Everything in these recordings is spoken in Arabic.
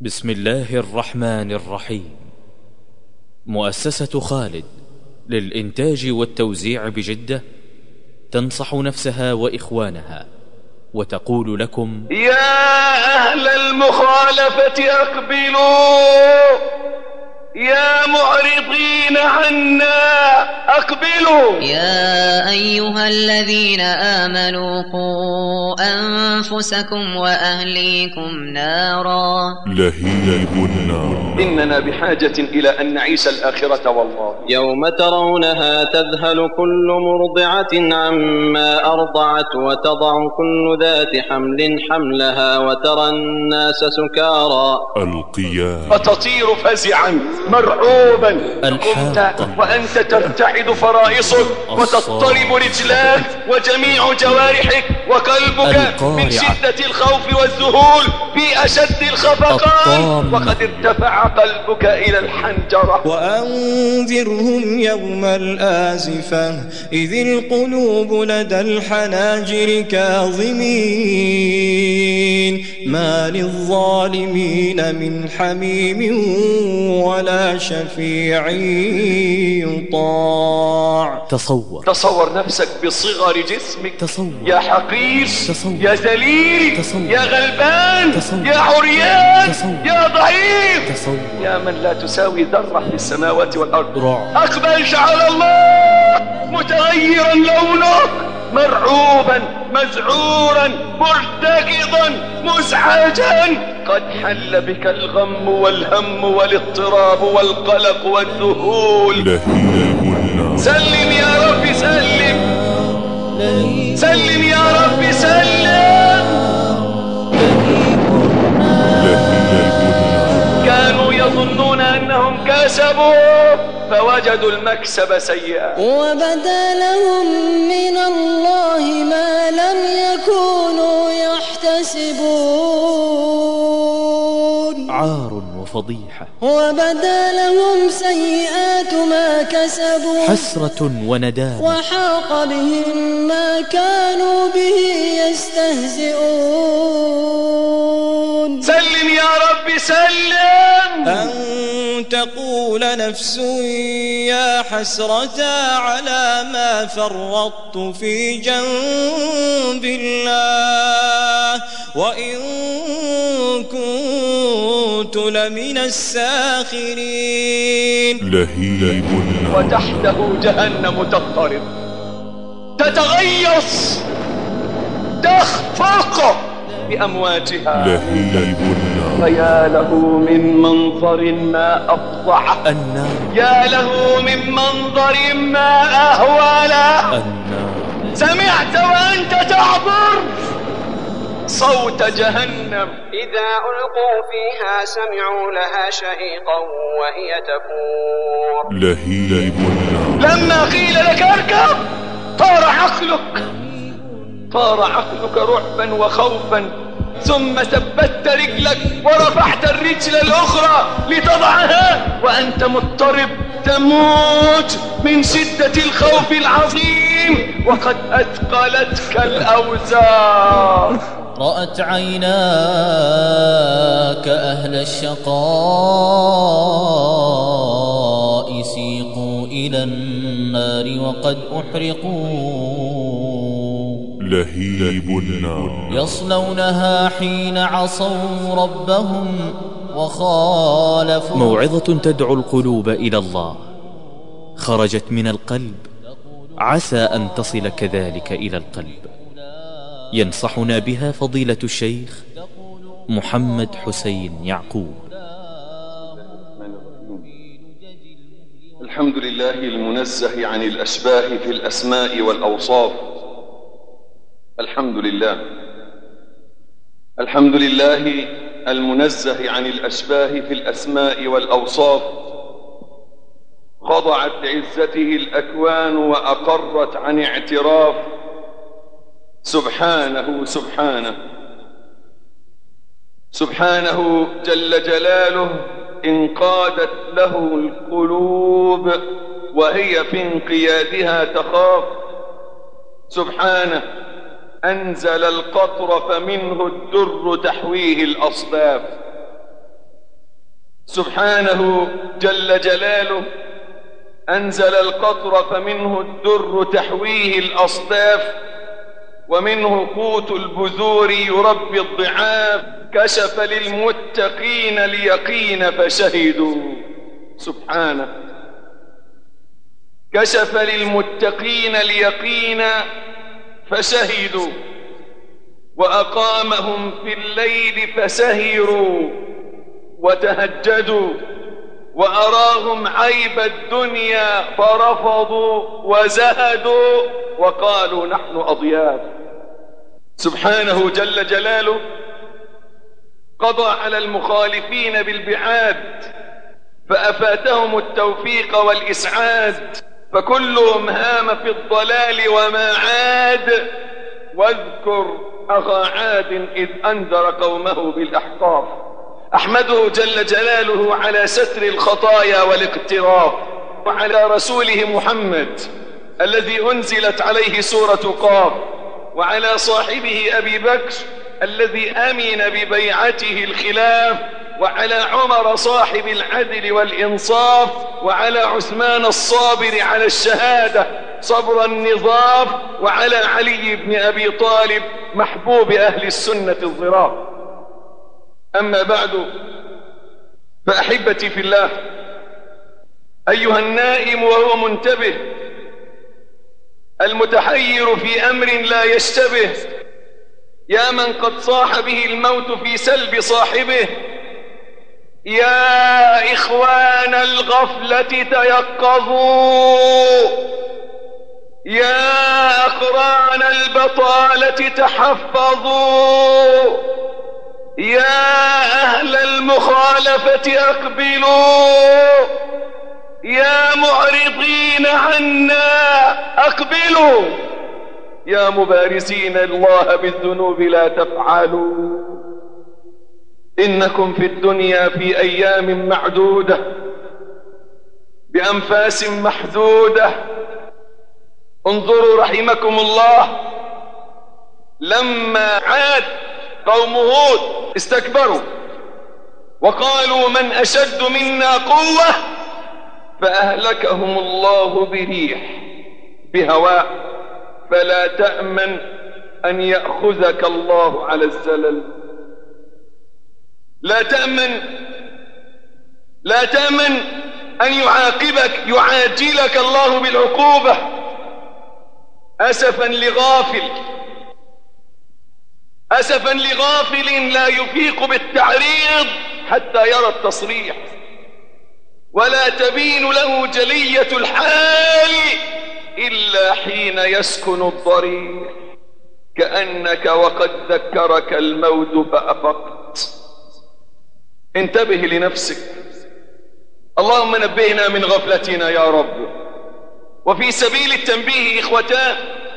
بسم الله الرحمن الرحيم. مؤسسة خالد للإنتاج والتوزيع بجدة تنصح نفسها وإخوانها وتقول لكم: يا أهل المخالفة أقبلوا، يا معرضين عنا أقبلوا. يا أيها الذين آمنوا قوا أنفسكم وأهليكم نارا. لهيب النار. إننا بحاجة إلى أن نعيش الآخرة والله. يوم ترونها تذهل كل مرضعة عما أرضعت وتضع كل ذات حمل حملها وترى الناس سكارى القيامة. فتطير فزعا مرعوبا، الحاقة. وأنت ترتعد فرائصك وتضطرب رجلاك وجميع جوارحك وقلبك من شدة الخوف والذهول في أشد الخفقان، وقد ارتفع قلبك إلى الحنجرة. وأنذرهم يوم الآزفة إذ القلوب لدى الحناجر كاظمين ما للظالمين من حميم ولا شفيع يطاع. تصور نفسك بصغر جسمك. تصور يا حقير، يا ذليل، تصور يا غلبان، تصور يا عريان، تصور يا ضعيف، تصور يا من لا تساوي ذرة في السماوات والأرض. رعب. أقبلت على الله متغيرا لونك، مرعوبا مذعورا مرتكضا مزعجا، قد حل بك الغم والهم والاضطراب والقلق والذهول. لهيب النار. سلم يا رب سلم، سلم يا رب سلم. لهيب النار. كانوا يظنون أنهم كسبوا فوجدوا المكسب سيئا، وبدا لهم من الله ما لم يكونوا يحتسبون. عار وفضيحة. وبدا لهم سيئات ما كسبوا، حسرة وندامة. وحاق بهم ما كانوا به يستهزئون. سلم يا رب سلم. أن تقول نفس يا حسرة على ما فرطت في جنب الله وإن كنت لمن الساخرين. لهيب النار. وتحته جهنم تضطرب تتغيص تخفق بأمواجها. لهيب النار. فيا له من منظر ما أفظعه، النار. يا له من منظر ما أهوله. النار. سمعت وأنت تعبر صوت جهنم. إذا ألقوا فيها سمعوا لها شهيقا وهي تفور. لهيب النار. لما قيل لك اركب طار عقلك رعبا وخوفا، ثم ثبت رجلك ورفعت الرجل الأخرى لتضعها وأنت مضطرب تموت من شدة الخوف العظيم، وقد أثقلتك الأوزار. رأت عيناك أهل الشقاء سيقوا إلى النار وقد أحرقوا. لهيب النار. يصلونها حين عصوا ربهم وخالفوا. موعظة تدعو القلوب إلى الله، خرجت من القلب، عسى أن تصل كذلك إلى القلب. ينصحنا بها فضيلة الشيخ محمد حسين يعقوب. الحمد لله المنزه عن الأشباه في الأسماء والأوصاف. الحمد لله المنزه عن الأشباه في الأسماء والأوصاف. خضعت لعزته الأكوان وأقرت عن اعتراف. سبحانه جل جلاله انقادت له القلوب وهي في انقيادها تخاف. سبحانه أنزل القطر فمنه الدر تحويه الأصداف. سبحانه جل جلاله أنزل القطر فمنه الدر تحويه الأصداف، ومنه قوت البذور يربي الضعاف، كشف للمتقين اليقين فشهدوا. سبحانه كشف للمتقين اليقين فشهدوا، وأقامهم في الليل فسهروا وتهجدوا، وأراهم عيب الدنيا فرفضوا وزهدوا وقالوا نحن أضياف. سبحانه جل جلاله قضى على المخالفين بالبعاد فأفاتهم التوفيق والإسعاد، فكلهم هام في الضلال وما عاد. واذكر أخا عاد إذ أنذر قومه بالأحقاف. أحمده جل جلاله على ستر الخطايا والاقتراف، وعلى رسوله محمد الذي أنزلت عليه سورة قاف، وعلى صاحبه أبي بكر الذي أمن ببيعته الخلاف، وعلى عمر صاحب العدل والإنصاف، وعلى عثمان الصابر على الشهادة صبر النظاف، وعلى علي بن أبي طالب محبوب أهل السنة الظراف. أما بعد، فأحبتي في الله، أيها النائم وهو منتبه، المتحير في أمر لا يشتبه، يا من قد صاح به الموت في سلب صاحبه، يا إخوان الغفلة تيقظوا، يا أقران البطالة تحفظوا، يا أهل المخالفة أقبلوا، يا معرضين عنا أقبلوا، يا مبارزين الله بالذنوب لا تفعلوا، إنكم في الدنيا في أيام معدودة بأنفاس محدودة. انظروا رحمكم الله، لما عاد قوم هود استكبروا وقالوا من أشد منا قوة، فأهلكهم الله بريح بهواء، فلا تأمن أن يأخذك الله على الزلل. لا تأمن أن يعاقبك يعاجلك الله بالعقوبة. أسفا لغافل لا يفيق بالتعريض حتى يرى التصريح، ولا تبين له جلية الحال إلا حين يسكن الضريح، كأنك وقد ذكرك الموت فأفقت. انتبه لنفسك، اللهم نبهنا من غفلتنا يا رب. وفي سبيل التنبيه إخوتان،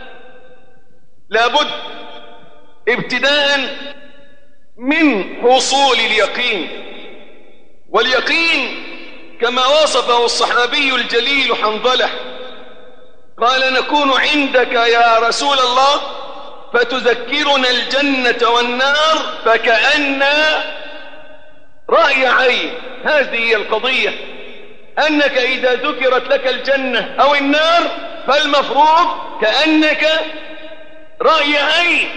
لابد ابتداء من حصول اليقين، واليقين كما وصفه الصحابي الجليل حنظلة، قال نكون عندك يا رسول الله فتذكرنا الجنة والنار فكأن رأي عين. هذه هي القضية، أنك إذا ذكرت لك الجنة أو النار فالمفروض كأنك رأي عين،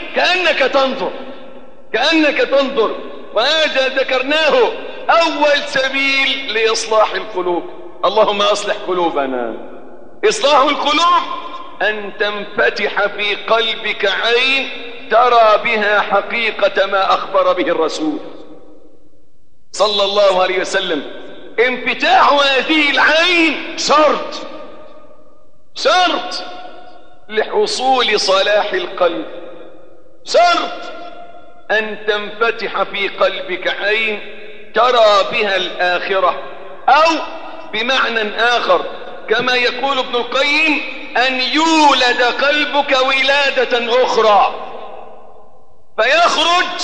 كأنك تنظر. وهذا ذكرناه أول سبيل لإصلاح القلوب. اللهم أصلح قلوبنا. إصلاح القلوب أن تنفتح في قلبك عين ترى بها حقيقة ما أخبر به الرسول صلى الله عليه وسلم. انفتاح هذه العين شرط لحصول صلاح القلب، شرط أن تنفتح في قلبك عين ترى بها الآخرة، أو بمعنى آخر كما يقول ابن القيم أن يولد قلبك ولادة أخرى، فيخرج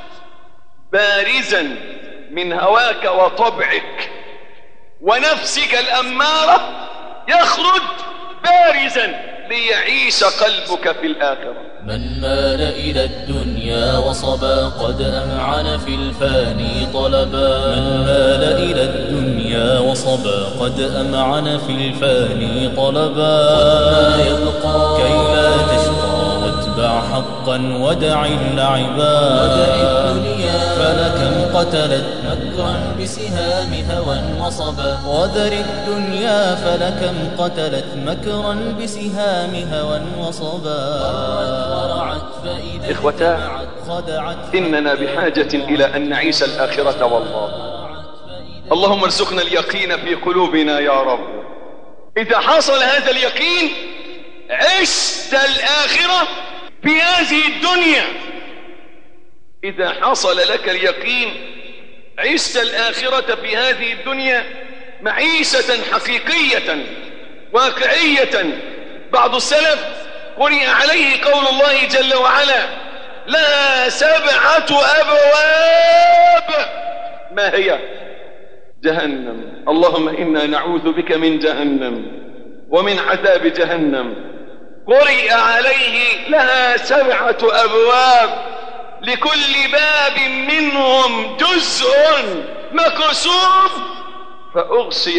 بارزا من هواك وطبعك ونفسك الأمارة، يخرج بارزا ليعيش قلبك في الآخرة. من مال إلى الدنيا وصبا قد أمعن في الفاني طلبا. من مال إلى الدنيا وصبا قد أمعن في الفاني طلبا. وما يبقى كي لا تشقى واتبع حقا ودع اللعبا. ودع الدنيا فلكم قتلت مكرا بسهام هوى وصبا. وذر الدنيا فلكم قتلت مكرا بسهام هوى وصبا. إخوتا، إننا بحاجة إلى أن نعيش الآخرة والله. اللهم ارزقنا اليقين في قلوبنا يا رب. إذا حصل هذا اليقين عشت الآخرة في هذه الدنيا. إذا حصل لك اليقين عشت الآخرة في هذه الدنيا معيشة حقيقية واقعية. بعض السلف قرئ عليه قول الله جل وعلا: لها 7 أبواب. ما هي؟ جهنم. اللهم إنا نعوذ بك من جهنم ومن عذاب جهنم. قرئ عليه: لها 7 أبواب، لكل باب منهم جزء مقسوم. فأغشي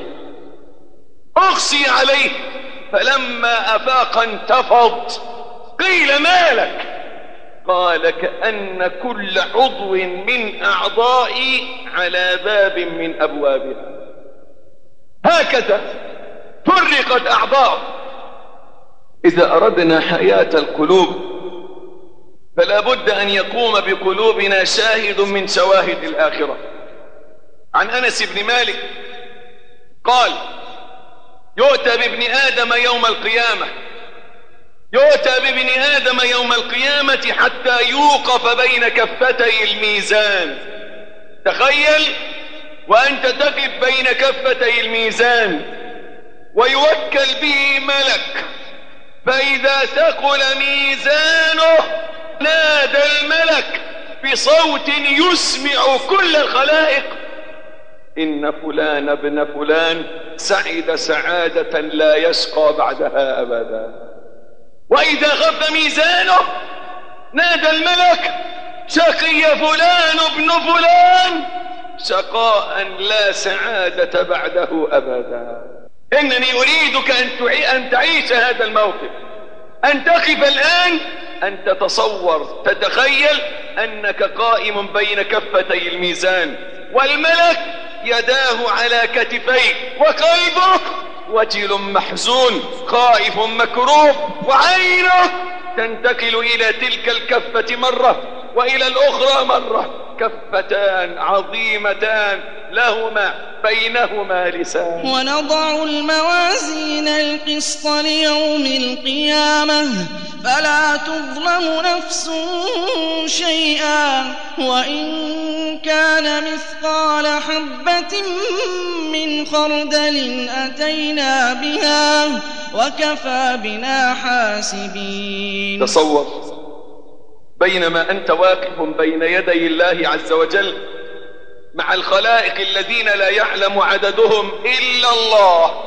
عليه، فلما أفاق انتفض. قيل: ما لك؟ قال: كأن كل عضو من أعضائي على باب من أبوابها. هكذا فرقت أعضاء. إذا أردنا حياة القلوب فلا بد أن يقوم بقلوبنا شاهد من شواهد الآخرة. عن أنس بن مالك قال: يؤتى بابن آدم يوم القيامة حتى يوقف بين كفتي الميزان. تخيل وأنت تقف بين كفتي الميزان، ويوكل به ملك، فإذا ثقل ميزانه نادى الملك بصوت يسمع كل الخلائق: إن فلان ابن فلان سعد سعادة لا يشقى بعدها أبدا. وإذا خف ميزانه نادى الملك: شقي فلان ابن فلان شقاء لا سعادة بعده أبدا. إنني أريدك أن تعيش هذا الموقف، أن تقف الآن، أن تتصور، تتخيل أنك قائم بين كفتي الميزان، والملك يداه على كتفيك، وقلبك وجل محزون خائف مكروب، وعينك تنتقل إلى تلك الكفة مرة وإلى الأخرى مرة. كفتان عظيمتان لهما بينهما لسان. ونضع الموازين القسط ليوم القيامة فلا تظلم نفس شيئا وإن كان مثقال حبة من خردل أتينا بها وكفى بنا حاسبين. تصور بينما أنت واقف بين يدي الله عز وجل مع الخلائق الذين لا يعلم عددهم إلا الله.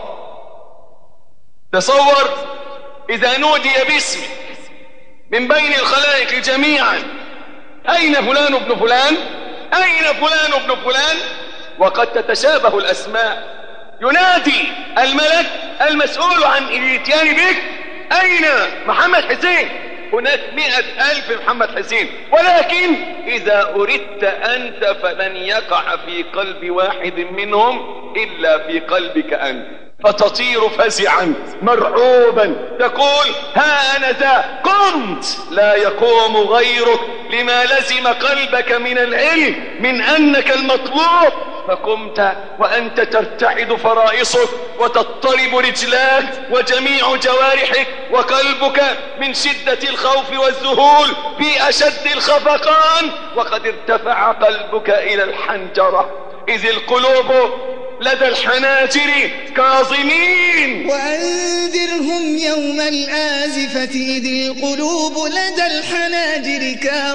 تصور إذا نودي باسمك من بين الخلائق جميعا: أين فلان ابن فلان؟ أين فلان ابن فلان؟ وقد تتشابه الأسماء. ينادي الملك المسؤول عن الاتيان بك: أين محمد حسين؟ هناك 100,000 محمد حسين، ولكن إذا أردت أنت فلن يقع في قلب واحد منهم إلا في قلبك أنت، فتطير فزعا مرعوبا تقول: ها أنا ذا قمت، لا يقوم غيرك لما لزم قلبك من العلم من أنك المطلوب. فقمت وأنت ترتعد فرائصك وتضطرب رجلاك وجميع جوارحك، وقلبك من شدة الخوف والذهول في أشد الخفقان، وقد ارتفع قلبك إلى الحنجرة، إذ القلوب لدى الحناجر كاظمين. وأنذرهم يوم الآزفة إذ القلوب لدى الحناجر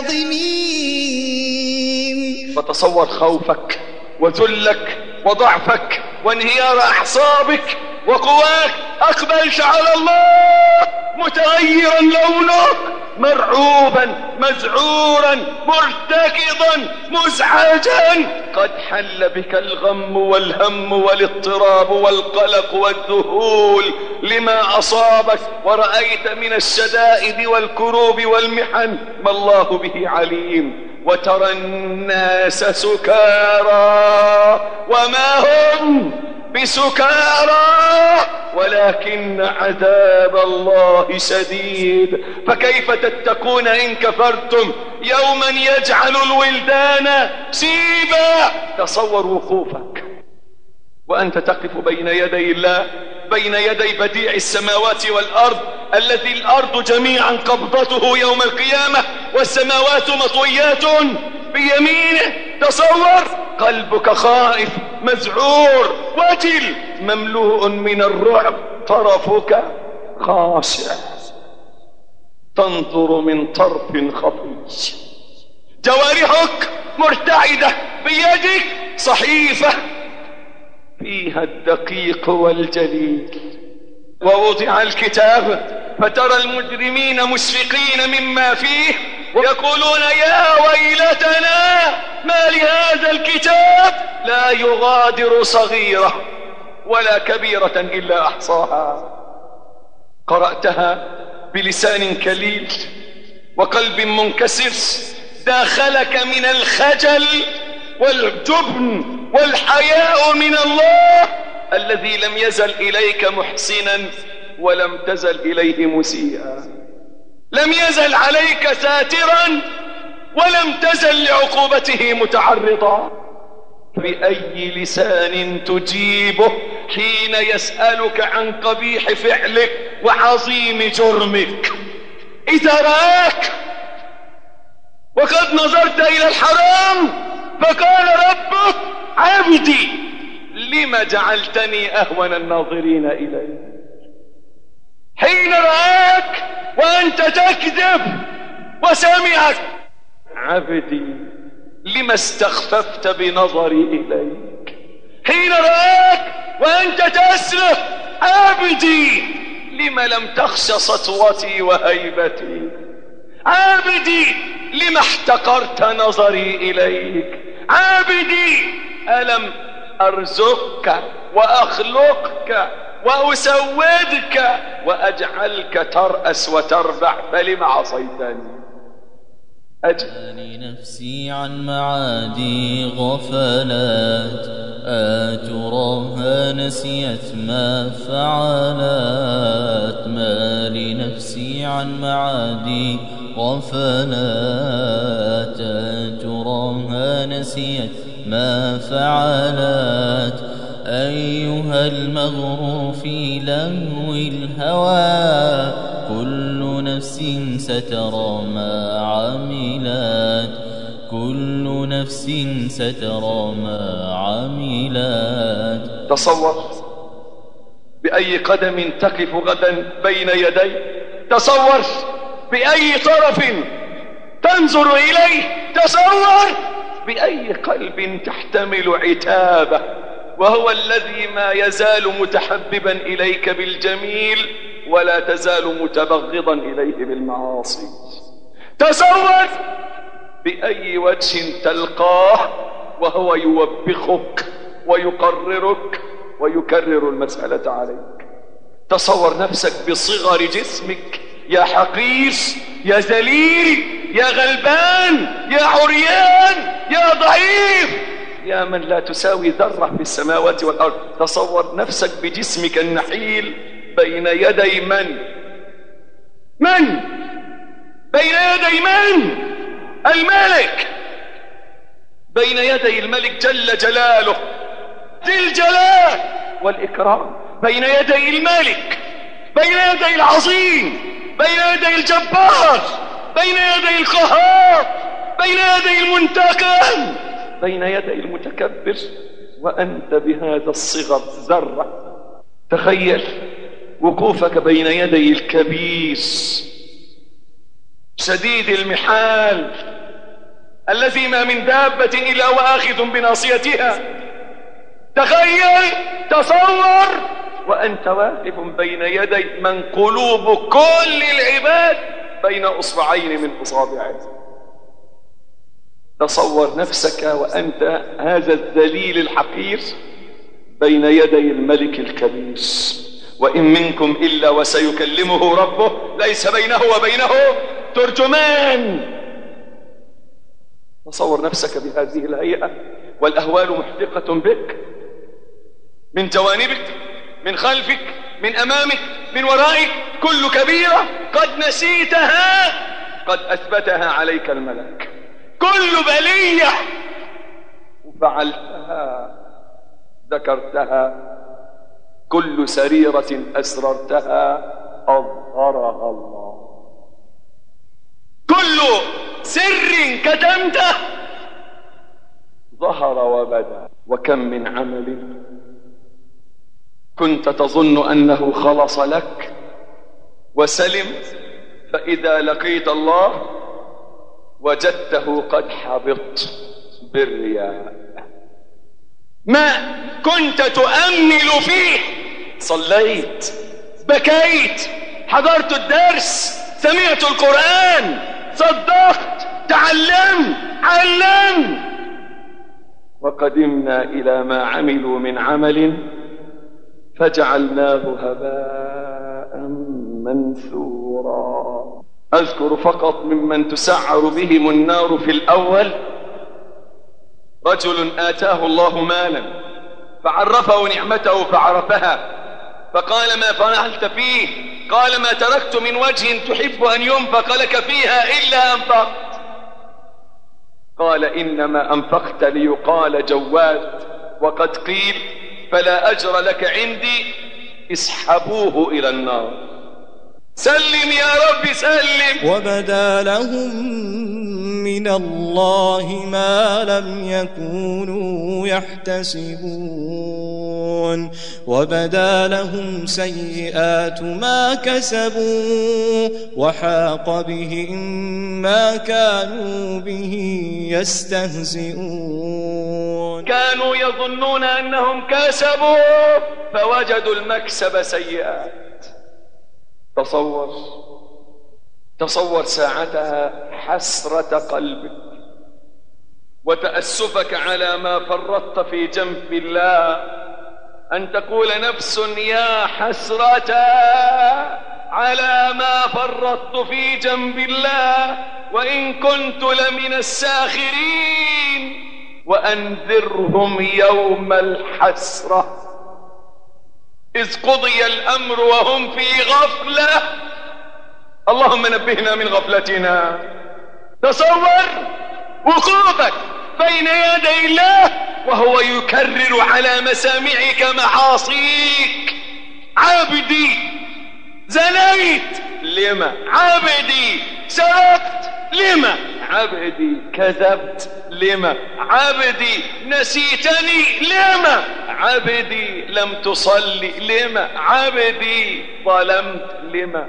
كاظمين. فتصور خوفك وذلك وضعفك وانهيار أعصابك وقواك. أقبلت على الله متغيرا لونك، مرعوبا مذعورا مرتكضا مزعجا، قد حل بك الغم والهم والاضطراب والقلق والذهول لما أصابك، ورأيت من الشدائد والكروب والمحن ما الله به عليم. وترى الناس سكارى وما هم بسكارى ولكن عذاب الله شديد، فكيف تتقون إن كفرتم يوما يجعل الولدان شيبا. تصور وقوفك وأنت تقف بين يدي الله، بين يدي بديع السماوات والأرض، الذي الأرض جميعا قبضته يوم القيامة والسماوات مطويات بيمينه. تصور قلبك خائف مذعور وجل مملوء من الرعب، طرفك خاشع تنظر من طرف خفي، جوارحك مرتعدة، بيدك صحيفة فيها الدقيق والجليل. ووضع الكتاب فترى المجرمين مشفقين مما فيه ويقولون يا ويلتنا ما لهذا الكتاب لا يغادر صغيرة ولا كبيرة إلا أحصاها. قرأتها بلسان كليل وقلب منكسر، داخلك من الخجل والجبن والحياء من الله الذي لم يزل إليك محسنا ولم تزل إليه مسيئا، لم يزل عليك ساترا ولم تزل لعقوبته متعرضا. بأي لسان تجيبه حين يسألك عن قبيح فعلك وعظيم جرمك؟ إذا رآك وقد نظرت إلى الحرام فقال ربك عبدي لما جعلتني أهون الناظرين إليك. حين رآك وأنت تكذب وسمعك عبدي لما استخففت بنظري إليك. حين رآك وأنت تسرق عبدي لما لم تخش سطوتي وهيبتي. عبدي لما احتقرت نظري إليك. عبدي ألم أرزقك وأخلقك وأسودك وأجعلك ترأس وتربع فلم عصيتني؟ لنفسي عن معادي غفلات أتراها نسيت ما فعلت. ما لنفسي عن معادي غفلات أتراها نسيت ما فعلت. أيها المغرور في لهو الهوى كل نفس سترى ما عملت. كل نفس سترى ما عملت. تصور بأي قدم تقف غدا بين يدي، تصور بأي طرف تنظر إليه، تصور بأي قلب تحتمل عتابه وهو الذي ما يزال متحببا إليك بالجميل ولا تزال متبغضا إليه بالمعاصي. تصور بأي وجه تلقاه وهو يوبخك ويقررك ويكرر المسألة عليك. تصور نفسك بصغر جسمك، يا حقير، يا ذليل، يا غلبان، يا عريان، يا ضعيف، يا من لا تساوي ذرة في السماوات والأرض. تصور نفسك بجسمك النحيل بين يدي من؟ بين يدي من؟ الملك. بين يدي الملك جل جلاله ذي الجلال والإكرام. بين يدي الملك، بين يدي العظيم، بين يدي الجبار، بين يدي القهار، بين يدي المنتقم، بين يدي المتكبر، وأنت بهذا الصغر ذرة. تخيل وقوفك بين يدي الكبير شديد المحال الذي ما من دابة إلا وآخذ بناصيتها. تخيل، تصور وأنت واقف بين يدي من قلوب كل العباد بين أصبعين من أصابعه. تصور نفسك وأنت هذا الذليل الحقير بين يدي الملك الكبير، وإن منكم إلا وسيكلمه ربه ليس بينه وبينه ترجمان. تصور نفسك بهذه الهيئة والأهوال محدقة بك من جوانبك، من خلفك، من أمامك، من ورائك، كل كبيرة قد نسيتها قد أثبتها عليك الملك، كل بلية فعلتها ذكرتها، كل سريرة أسررتها أظهرها الله، كل سر كتمته ظهر وبدا. وكم من عمل كنت تظن أنه خلص لك وسلم، فإذا لقيت الله وجدته قد حبط بالرياء. ما كنت تؤمل فيه، صليت، بكيت، حضرت الدرس، سمعت القرآن، صدقت، تعلمت، علمت، وقدمنا إلى ما عملوا من عمل فجعلناه هباء منثورا. أذكر فقط ممن تسعر بهم النار في الأول رجل آتاه الله مالا فعرفه نعمته فعرفها، فقال ما فعلت فيه؟ قال ما تركت من وجه تحب أن ينفق لك فيها إلا أنفقت. قال إنما أنفقت ليقال جواد، وقد قيل فلا أجر لك عندي، اسحبوه إلى النار. سلم يا رب سلم. وبدا لهم من الله ما لم يكونوا يحتسبون، وبدا لهم سيئات ما كسبوا، وحاق بهم ما كانوا به يستهزئون. كانوا يظنون أنهم كسبوا فوجدوا المكسب سيئات. تصور ساعتها حسرة قلبك وتأسفك على ما فرطت في جنب الله، أن تقول نفس يا حسرة على ما فرطت في جنب الله وإن كنت لمن الساخرين، وأنذرهم يوم الحسرة إذ قضي الأمر وهم في غفلة. اللهم نبهنا من غفلتنا. تصور وقوفك بين يدي الله وهو يكرر على مسامعك معاصيك. عبدي زنيت، لما؟ عبدي سرقت، لما؟ عبدي كذبت، لما؟ عبدي نسيتني، لما؟ عبدي لم تصلي، لما؟ عبدي ظلمت، لما؟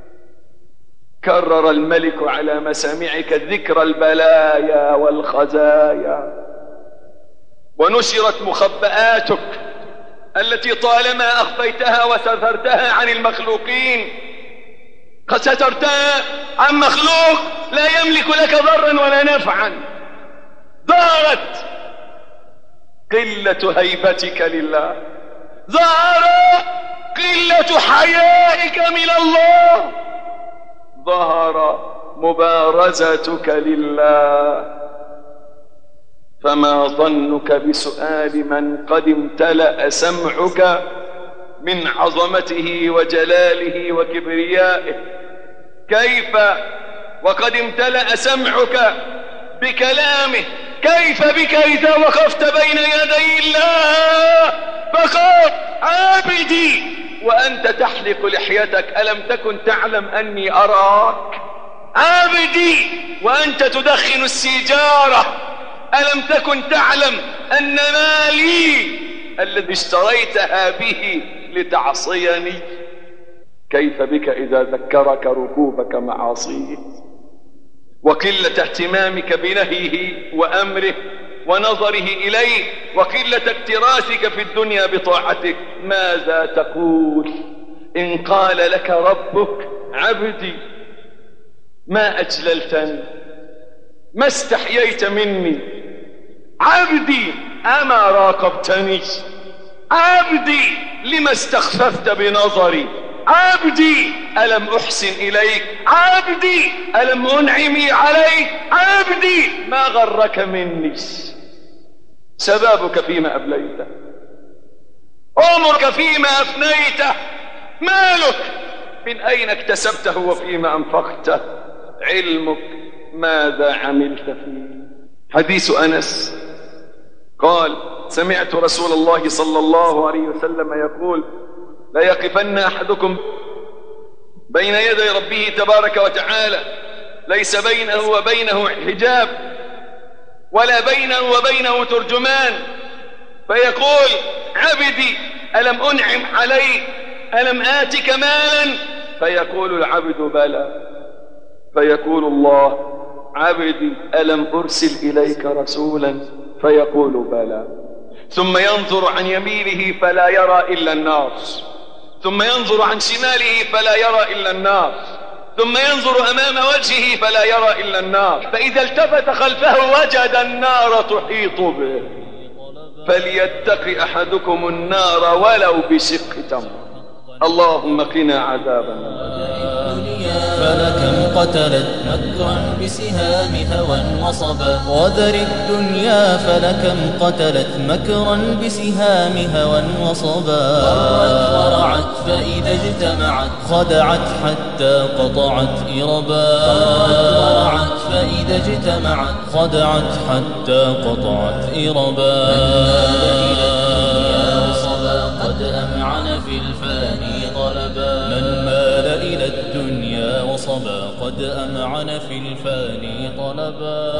كرر الملك على مسامعك ذكر البلايا والخزايا، ونشرت مخبآتك التي طالما أخفيتها وسترتها عن المخلوقين. قد سترتها عن مخلوق لا يملك لك ضرا ولا نفعا. ظهرت قلة هيبتك لله، ظهر قلة حيائك من الله، ظهر مبارزتك لله. فما ظنك بسؤال من قد امتلأ سمعك من عظمته وجلاله وكبريائه؟ كيف وقد امتلأ سمعك بكلامه؟ كيف بك إذا وقفت بين يدي الله فقال عابدي وأنت تحلق لحيتك ألم تكن تعلم أني أراك؟ عابدي وأنت تدخن السيجارة ألم تكن تعلم أن مالي الذي اشتريتها به لتعصيني؟ كيف بك إذا ذكرك ركوبك معاصيه وقلة اهتمامك بنهيه وأمره ونظره إليه وقلة اكتراثك في الدنيا بطاعتك. ماذا تقول إن قال لك ربك عبدي ما أجللتني، ما استحييت مني، عبدي أما راقبتني، عبدي لما استخففت بنظري، عبدي ألم أحسن إليك، عبدي ألم أنعمي عليك، عبدي ما غرك مني. شبابك فيما أبليته، عمرك فيما أفنيته، مالك من أين اكتسبته وفيما أنفقته، علمك ماذا عملت فيه. حديث أنس قال سمعت رسول الله صلى الله عليه وسلم يقول لا يقفن أحدكم بين يدي ربه تبارك وتعالى ليس بينه وبينه حجاب ولا بينه وبينه ترجمان فيقول عبدي ألم أنعم عليك، ألم آتك مالا، فيقول العبد بلى، فيقول الله عبدي ألم أرسل إليك رسولا، فيقول بلى، ثم ينظر عن يمينه فلا يرى إلا النار، ثم ينظر عن شماله فلا يرى إلا النار، ثم ينظر أمام وجهه فلا يرى إلا النار، فإذا التفت خلفه وجد النار تحيط به، فليتق أحدكم النار ولو بشق تمر. اللهم قنا عذاب النار. فلكم قتلت مكرا بسهام هوى وصبا، وذر الدنيا فلكم قتلت مكرا بسهام هوى وصبا، ورعت فإذا اجتمعت خدعت حتى قطعت إربا، ورعت فإذا اجتمعت خدعت حتى قطعت إربا، قد أمعن في الفاني طلبا، من مال إلى الدنيا وصبا قد أمعن في الفاني طلبا.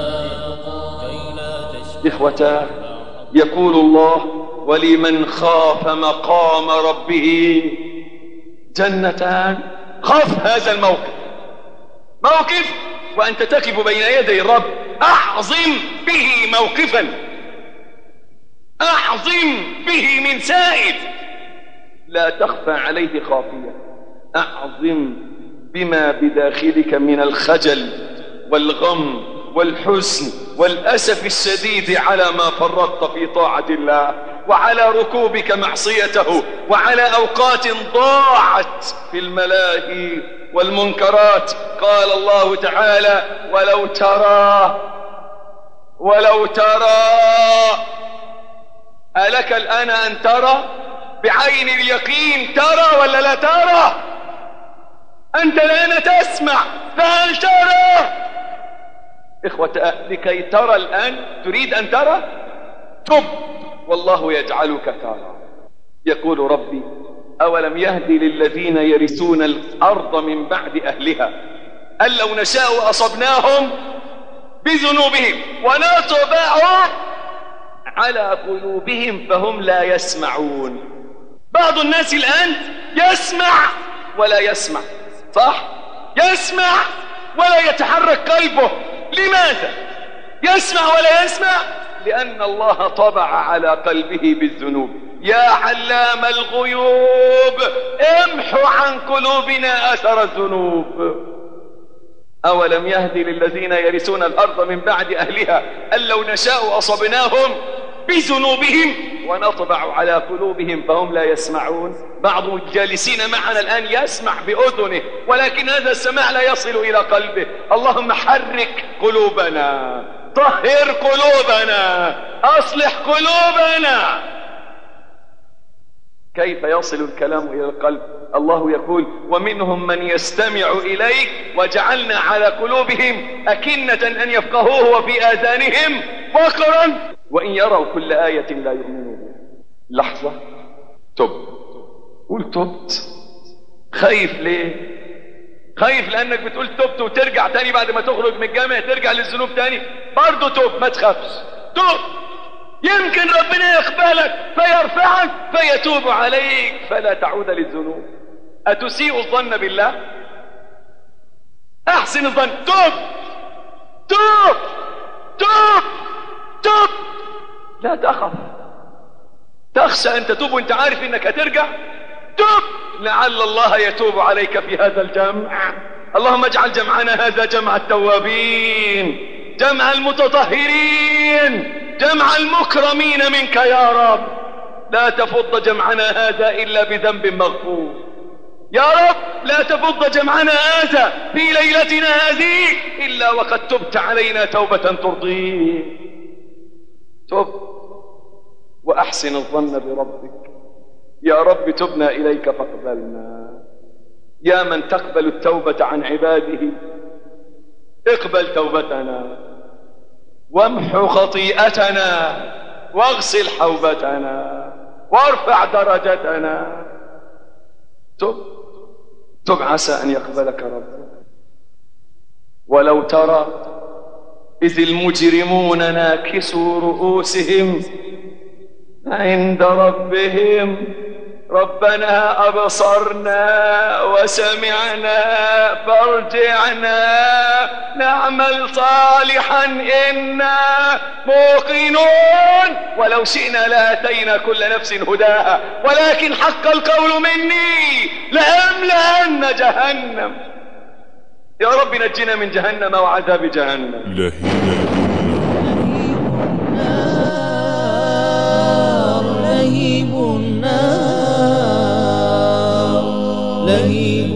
إخوتا يقول الله ولمن خاف مقام ربه جنتان. خاف هذا الموقف، موقف وأنت تقف بين يدي الرب، أعظم به موقفا، أعظم به من سائل لا تخفى عليه خافية، أعظم بما بداخلك من الخجل والغم والحزن والأسف الشديد على ما فرطت في طاعة الله، وعلى ركوبك معصيته، وعلى أوقات ضاعت في الملاهي والمنكرات. قال الله تعالى ولو ترى ألك الآن أن ترى بعين اليقين، ترى ولا لا ترى؟ أنت الآن تسمع، فهل ترى؟ إخوة لكي ترى الآن تريد أن ترى؟ تب والله يجعلك ترى. يقول ربي أولم يهدي للذين يرثون الأرض من بعد أهلها أن لو نشاء أصبناهم بذنوبهم ونطبع على قلوبهم فهم لا يسمعون. بعض الناس الآن يسمع ولا يسمع، صح؟ يسمع ولا يتحرك قلبه. لماذا؟ يسمع ولا يسمع لأن الله طبع على قلبه بالذنوب. يا علام الغيوب امحو عن قلوبنا أثر الذنوب. أولم يهدي للذين يرثون الأرض من بعد أهلها أن لو نشاء أصبناهم بذنوبهم ونطبع على قلوبهم فهم لا يسمعون. بعض الجالسين معنا الآن يسمع بأذنه ولكن هذا السماع لا يصل إلى قلبه. اللهم حرك قلوبنا، طهر قلوبنا، أصلح قلوبنا. كيف يصل الكلام إلى القلب؟ الله يقول ومنهم من يستمع إليك وجعلنا على قلوبهم أكنة أن يفقهوه وفي آذانهم وقرا وإن يروا كل آية لا يؤمنوا بها. لحظة، تب، قول تبت. خايف ليه؟ خايف لأنك بتقول تبت وترجع تاني بعد ما تخرج من الجامع ترجع للذنوب تاني. برضو تب، ما تخافش، تب، يمكن ربنا يقبلك فيرفعك فيتوب عليك فلا تعود للذنوب. أتسيء الظن بالله؟ أحسن الظن. توب توب توب تب. لا تخف، تخشى أن تتوب وانت عارف انك هترجع؟ تب، لعل الله يتوب عليك في هذا الجمع. اللهم اجعل جمعنا هذا جمع التوابين، جمع المتطهرين، جمع المكرمين منك يا رب. لا تفض جمعنا هذا إلا بذنب مغفور يا رب. لا تفض جمعنا هذا في ليلتنا هذه إلا وقد تبت علينا توبة ترضيك. تب وأحسن الظن بربك. يا رب تبنا إليك فاقبلنا. يا من تقبل التوبة عن عباده، اقبل توبتنا وامحو خطيئتنا واغسل حوبتنا وارفع درجتنا. تب عسى أن يقبلك ربك. ولو ترى إذ المجرمون ناكسوا رؤوسهم عند ربهم ربنا أبصرنا وسمعنا فارجعنا نعمل صالحا إنا موقنون. ولو شئنا لآتينا كل نفس هداها ولكن حق القول مني لأملأن جهنم. يا رب نجنا من جهنم وعذاب جهنم. لهيب النار، لهيب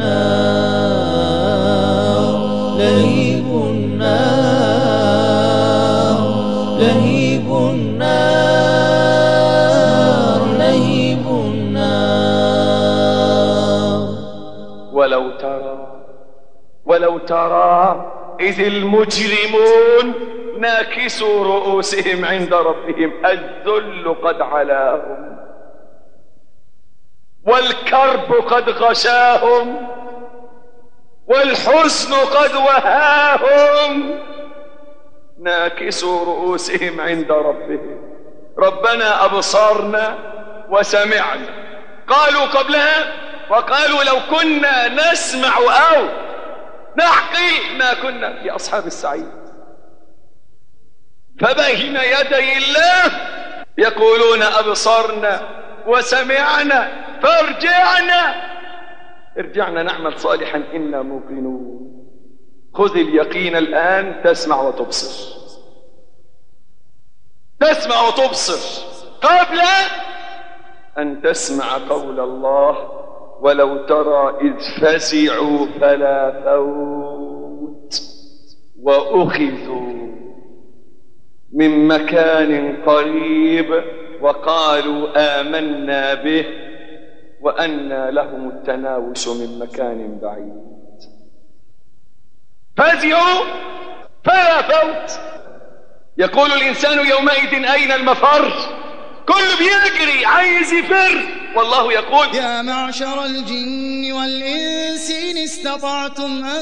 النار، لهيب النار، لهيب النار، لهيب النار. ولو ترى إذ المجرمون ناكسوا رؤوسهم عند ربهم الذل قد علاهم والكرب قد غشاهم والحزن قد وهاهم. ناكسوا رؤوسهم عند ربهم ربنا أبصرنا وسمعنا. قالوا قبلها وقالوا لو كنا نسمع أو نعقل ما كنا في أصحاب السعير. فبين يدي الله يقولون أبصرنا وسمعنا ارجعنا نعمل صالحا إنا موقنون. خذ اليقين الآن تسمع وتبصر، تسمع وتبصر قبل أن تسمع قول الله ولو ترى إذ فزعوا فلا فوت وأخذوا من مكان قريب وقالوا آمنا به وأنى لهم التناوش من مكان بعيد. فزعوا فلا فوت. يقول الإنسان يومئذ أين المفر؟ كل بيجري عايز يفر، والله يقول يا معشر الجن والإنس إن استطعتم أن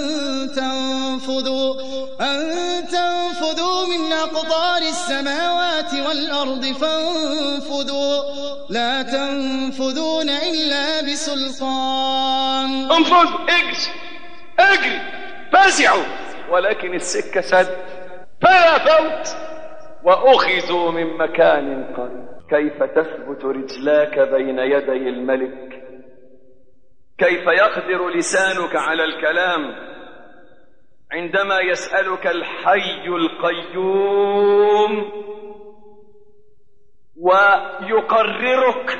تنفذوا من أقطار السماوات والأرض فانفذوا لا تنفذون إلا بسلطان. انفذوا، اجري فزعوا ولكن السكة سد. فلا فوت وأخذوا من مكان قريب. كيف تثبت رجلاك بين يدي الملك؟ كيف يقدر لسانك على الكلام عندما يسألك الحي القيوم ويقررك؟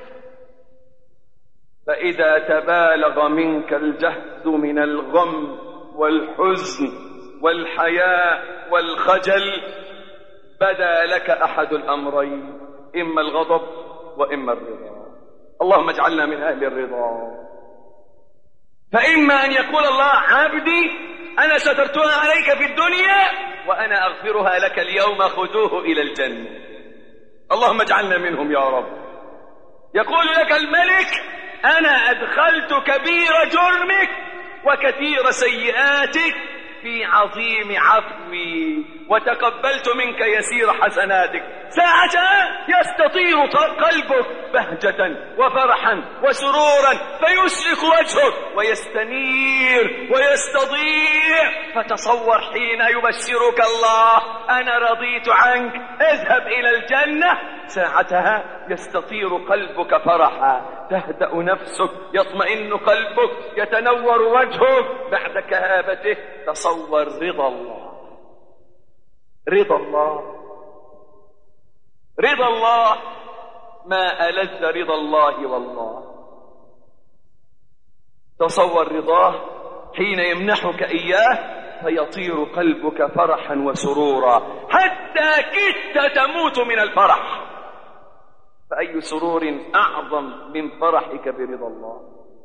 فإذا تبالغ منك الجهد من الغم والحزن والحياء والخجل بدا لك أحد الأمرين، إما الغضب وإما الرضا. اللهم اجعلنا من أهل الرضا. فإما أن يقول الله عبدي أنا سترتها عليك في الدنيا وأنا أغفرها لك اليوم خذوه إلى الجنة. اللهم اجعلنا منهم يا رب. يقول لك الملك أنا أدخلت كبير جرمك وكثير سيئاتك في عظيم عفوي وتقبلت منك يسير حسناتك. ساعة يستطير قلبك بهجة وفرحا وسرورا فيشرق وجهك ويستنير ويستضيء. فتصور حين يبشرك الله أنا رضيت عنك اذهب إلى الجنة، ساعتها يستطير قلبك فرحا، تهدأ نفسك، يطمئن قلبك، يتنور وجهك بعد كآبته. تصور رضا الله، رضا الله، رضا الله، ما ألذ رضا الله والله. تصور رضاه حين يمنحك إياه فيطير قلبك فرحا وسرورا حتى كدت تموت من الفرح. فأي سرور أعظم من فرحك برضا الله؟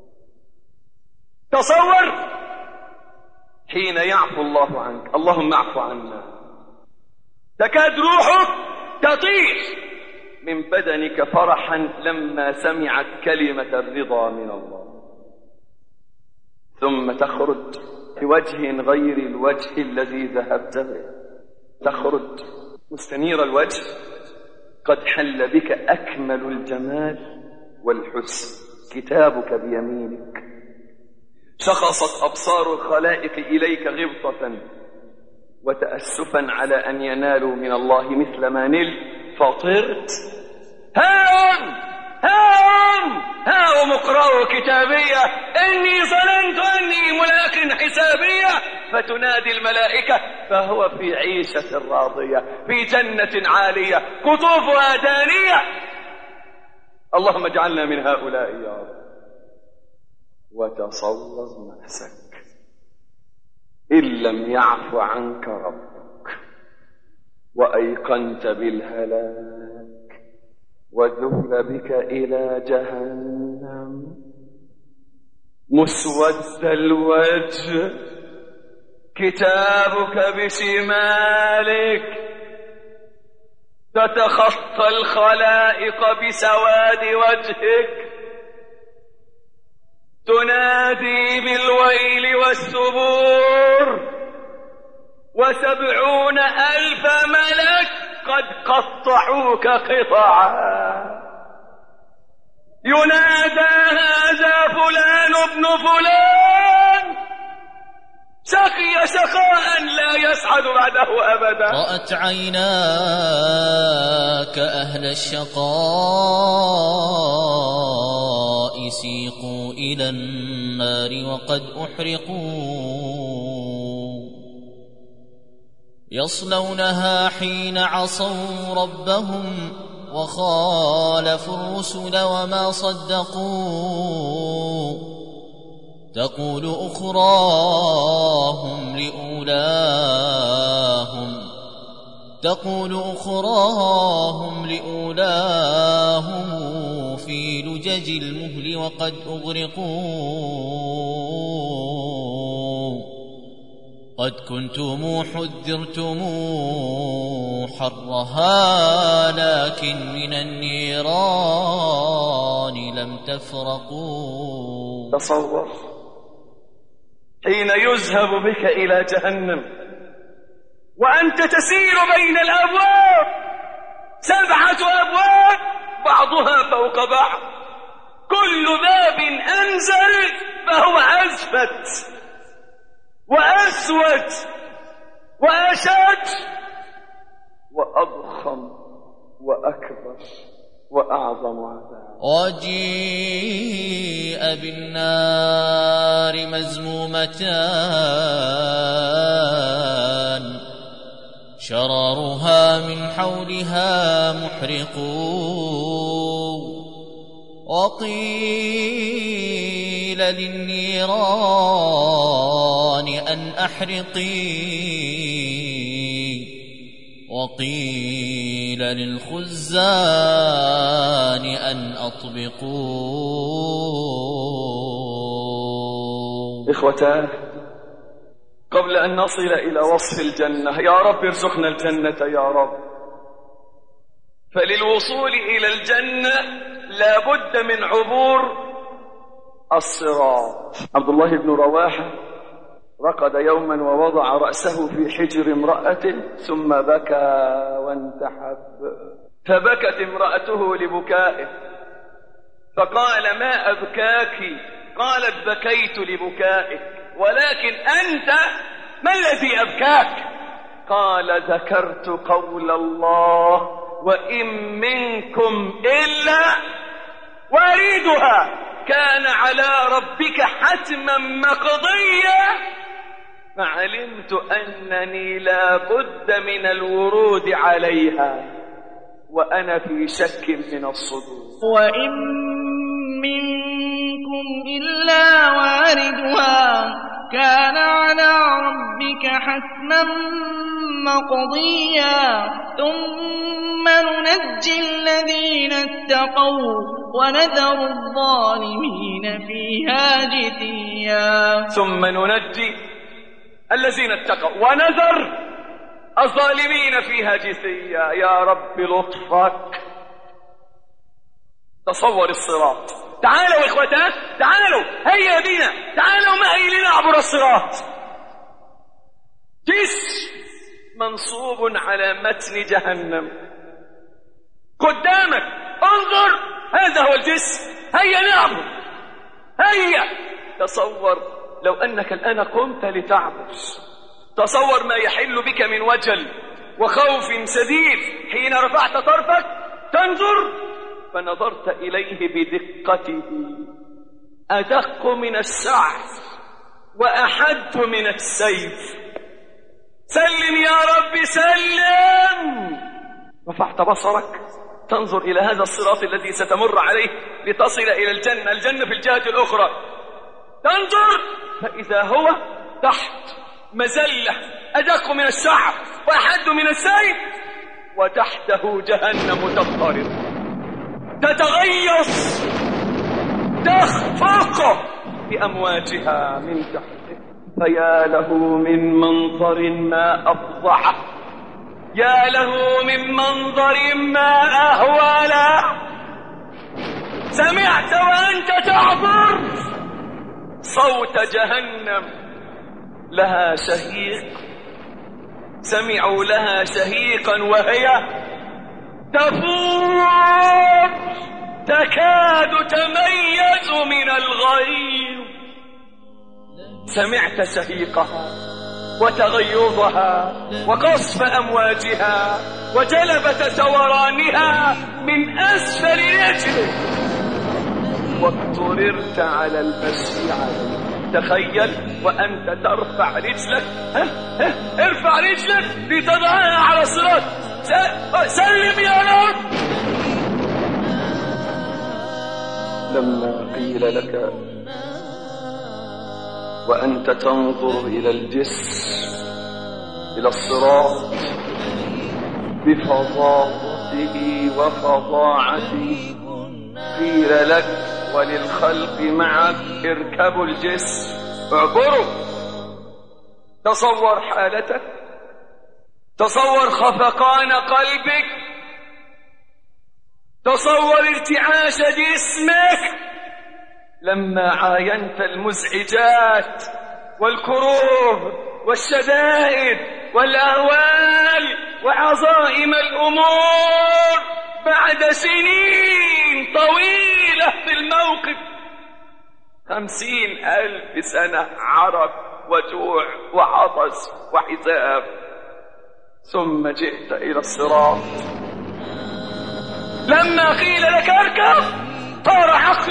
تصور حين يعفو الله عنك، اللهم اعف عنا، تكاد روحك تطير من بدنك فرحا لما سمعت كلمة الرضا من الله. ثم تخرج بوجه غير الوجه الذي ذهبت به، تخرج مستنير الوجه، قد حل بك أكمل الجمال والحسن، كتابك بيمينك، شخصت أبصار الخلائق إليك غبطة وتأسفا على أن ينالوا من الله مثل ما نل، فطرت هاهم اقرأوا كتابية إني ظننت أني ملاق حسابية. فتنادي الملائكة فهو في عيشة راضية في جنة عالية قطوفها دانية. اللهم اجعلنا من هؤلاء يا رب. وتصور نفسك إن لم يعف عنك ربك وأيقنت بالهلاك وذهل بك إلى جهنم مسود الوجه، كتابك بشمالك، تتخطى الخلائق بسواد وجهك، تنادي بالويل والثبور، 70,000 ملك قد قطعوك قطعا. ينادى هذا فلان ابن فلان، شقي شقاء لا يسعد بعده أبدا. رأت عيناك أهل الشقاء سيقوا إلى النار وقد أحرقوا، يصلونها حين عصوا ربهم وخالفوا الرسل وما صدقوا. تقول أخراهم لأولاهم في لجج المهل وقد أغرقوا. قد كنتم حذرتم حرها لكن من النيران لم تفرقوا. تصور حين يذهب بك إلى جهنم وأنت تسير بين الأبواب، 7 أبواب بعضها فوق بعض، كل باب أنزل فهو أزفت وأسود وأشد وأضخم وأكبر وأعظم عذاب. وجيء بالنار مزمومتان شرارها من حولها محرق، وقيل للنيران أن أحرقي، وقيل للخزان أن أطبقوا. إخوتاه، قبل أن نصل إلى وصف الجنة، يا رب ارزقنا الجنة يا رب، فللوصول إلى الجنة لا بد من عبور الصراط. عبد الله بن رواحة رقد يوما ووضع رأسه في حجر امرأة ثم بكى وانتحب. فبكت امرأته لبكائه، فقال ما أبكاك؟ قالت بكيت لبكائك، ولكن أنت ما الذي أبكاك؟ قال ذكرت قول الله وإن منكم إلا واردها كان على ربك حتما مقضيا، فعلمت أنني لا بد من الورود عليها وأنا في شك من الصدور. وإن منكم إلا واردها كان على ربك حتما مقضيا، ثم ننجي الذين اتقوا ونذر الظالمين فيها جثيا. ثم ننجي الذين اتقوا ونذر الظالمين فيها جثيا. يا رب لطفك. تصور الصراط. تعالوا إخوتان، تعالوا هيا بنا، تعالوا معي لنعبر الصراط. جسر منصوب على متن جهنم قدامك، انظر هذا هو الجسر، هيا نعبر هيا. تصور لو أنك الآن قمت لتعبر، تصور ما يحل بك من وجل وخوف شديد حين رفعت طرفك تنظر، فنظرت إليه بدقته، أدق من الشعر وأحد من السيف. سلم يا رب سلم. رفعت بصرك تنظر إلى هذا الصراط الذي ستمر عليه لتصل إلى الجنة، الجنة في الجهة الأخرى. تنظر فإذا هو تحت مزلة أدق من الشعر وأحد من السيف، وتحته جهنم تضطرب تتغيص تخفق بأمواجها من تحته. فيا له من منظر ما أفضحه، يا له من منظر ما أهوله. سمعت وأنت تعبر صوت جهنم لها شهيق، سمعوا لها شهيقا وهي تفور تكاد تميز من الغيظ. سمعت شهيقها وتغيظها وقصف أمواجها وجلبة ثورانها من أسفل رجلك، واضطررت على المشي عليه. تخيل وأنت ترفع رجلك، ارفع رجلك لتضعها على الصراط. سلم يا رب. لما قيل لك وأنت تنظر إلى الجسر إلى الصراط بفظاظته وفظاعته، قيل لك وللخلق معك اركبوا الجسر اعبروا. تصور حالتك، تصور خفقان قلبك، تصور ارتعاش جسمك لما عاينت المزعجات والكروب والشدائد والأهوال وعظائم الأمور بعد سنين طويلة في الموقف. 50,000 سنة عرق وجوع وعطش وحساب، ثم جئت إلى الصراط. لما قيل لك اركب طار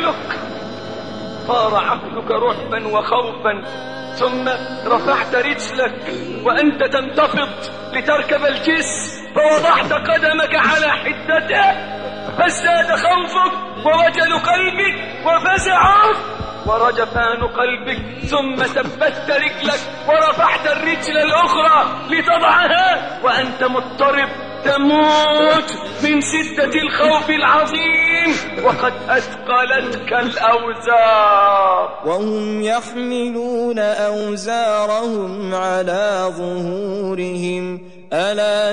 عقلك رعبا وخوفا، ثم رفعت رجلك وأنت تنتفض لتركب الجسر، فوضعت قدمك على حدته، فازداد خوفك ووجل قلبك وفزعك ورجفان قلبك، ثم ثبت رجلك ورفعت الرجل الأخرى لتضعها وأنت مضطرب تموت من شدة الخوف العظيم، وقد أثقلتك الأوزار. وهم يحملون أوزارهم على ظهورهم ألا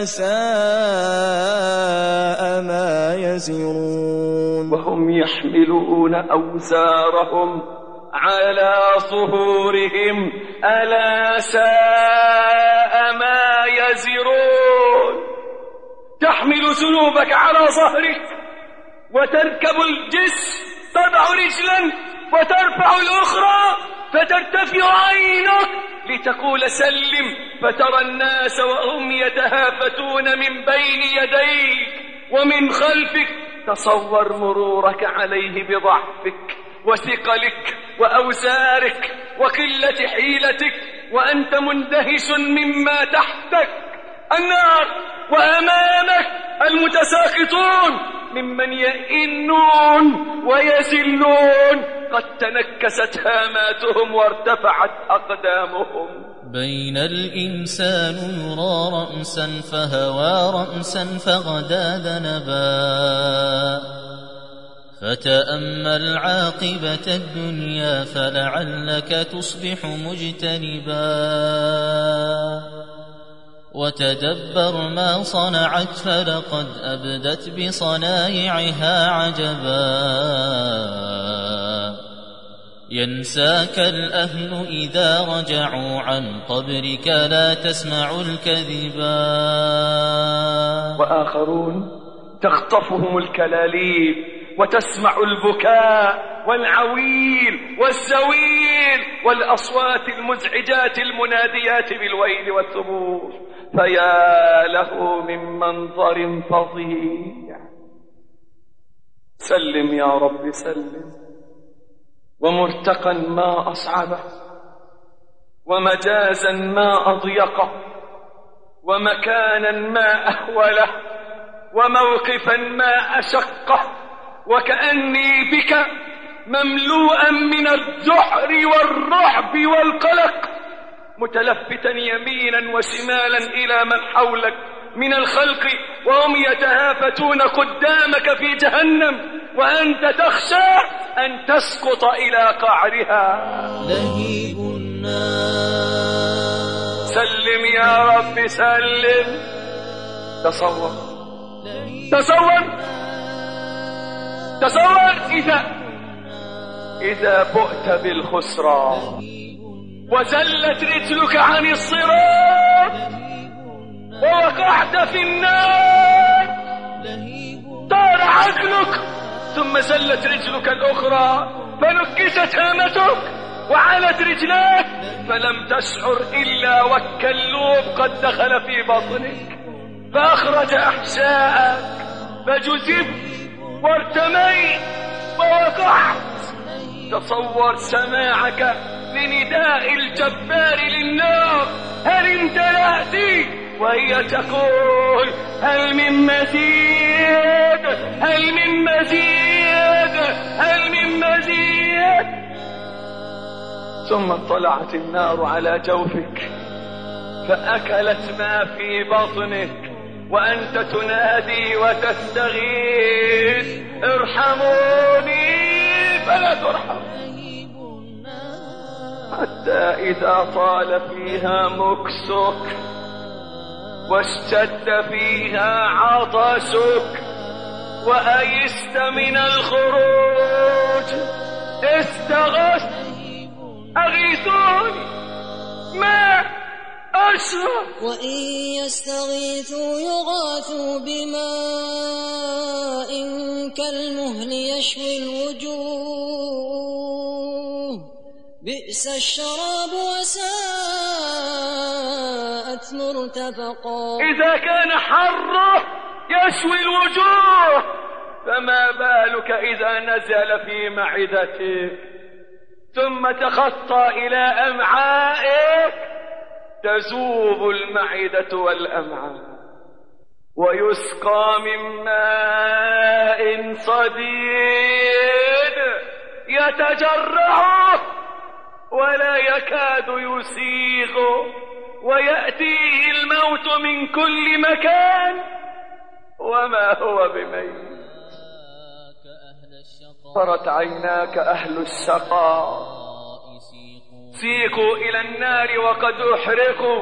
ساء ما يزرون. وهم يحملون أوزارهم على ظهورهم ألا ساء ما يزرون. تحمل ذنوبك على ظهرك وتركب الجسر، تضع رجلا وترفع الأخرى فترتفع عينك لتقول سلم، فترى الناس وهم يتهافتون من بين يديك ومن خلفك. تصور مرورك عليه بضعفك وثقلك وأوزارك وقلة حيلتك وأنت مندهش مما تحتك النار، وأمامك المتساقطون ممن يئنون ويزلون قد تنكست هاماتهم وارتفعت أقدامهم. بين الإنسان يرى رأسا فهوى رأسا فغدا ذنبا، فتأمل عاقبة الدنيا فلعلك تصبح مجتنبا، وتدبر ما صنعت فلقد أبدت بصنايعها عجبا. ينساك الأهل إذا رجعوا عن قبرك لا تسمع الكذبا. وآخرون تخطفهم الكلاليب وتسمع البكاء والعويل والزويل والأصوات المزعجات المناديات بالويل والثبور، فيا له من منظر فظيع. سلم يا رب سلم. ومرتقا ما أصعبه، ومجازا ما أضيقه، ومكانا ما أهوله، وموقفا ما أشقه، وكأني بك مملوءا من الذعر والرعب والقلق، متلفتا يمينا وشمالا إلى من حولك من الخلق وهم يتهافتون قدامك في جهنم، وأنت تخشى أن تسقط إلى قعرها. لهيب النار. سلم يا رب سلم. تصور إذا بؤت بالخسران وزلت رجلك عن الصراط ووقعت في النار، طار عقلك ثم زلت رجلك الأخرى فنكست هامتك وعلت رجلاك، فلم تشعر إلا والكلوب قد دخل في بطنك فأخرج أحشاءك، فجذبت وارتميت ووقعت. تصور سماعك لنداء الجبار للنار، هل امتلأت؟ وهي تقول هل من مزيد، هل من مزيد، هل من مزيد. ثم اطلعت النار على جوفك فأكلت ما في بطنك، وأنت تنادي وتستغيث ارحموني فلا ترحم، حتى إذا طال فيها مكسك واشتد فيها عطشك وأيست من الخروج استغثت أغيثوني ما أشرب. وإن يستغيثوا يغاثوا بماء كالمهل يشوي الوجوه بئس الشراب وساءت مرتفقا. إذا كان حره يشوي الوجوه فما بالك إذا نزل في معدتك ثم تخطى إلى أمعائك، تذوب المعدة والأمعاء ويسقى من ماء صديد يتجرعه ولا يكاد يسيغه، ويأتيه الموت من كل مكان وما هو بميت. صرت عيناك أهل الشقاء سيقوا إلى النار وقد أحرقوا،